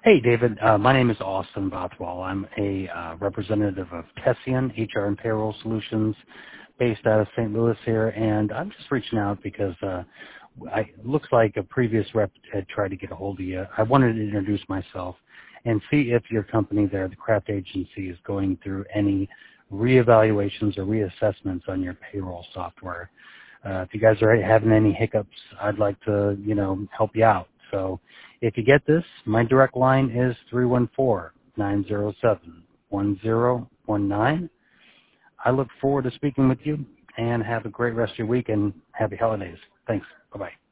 Hey, David. My name is Austin Bothwell. I'm a representative of Tessian HR and Payroll Solutions based out of St. Louis here, and I'm just reaching out because it looks like a previous rep had tried to get a hold of you. I wanted to introduce myself and see if your company there, the Craft Agency, is going through any reevaluations or reassessments on your payroll software. If you guys are having any hiccups, I'd like to, help you out. So if you get this, my direct line is 314-907-1019. I look forward to speaking with you, and have a great rest of your week and happy holidays. Thanks. Bye-bye.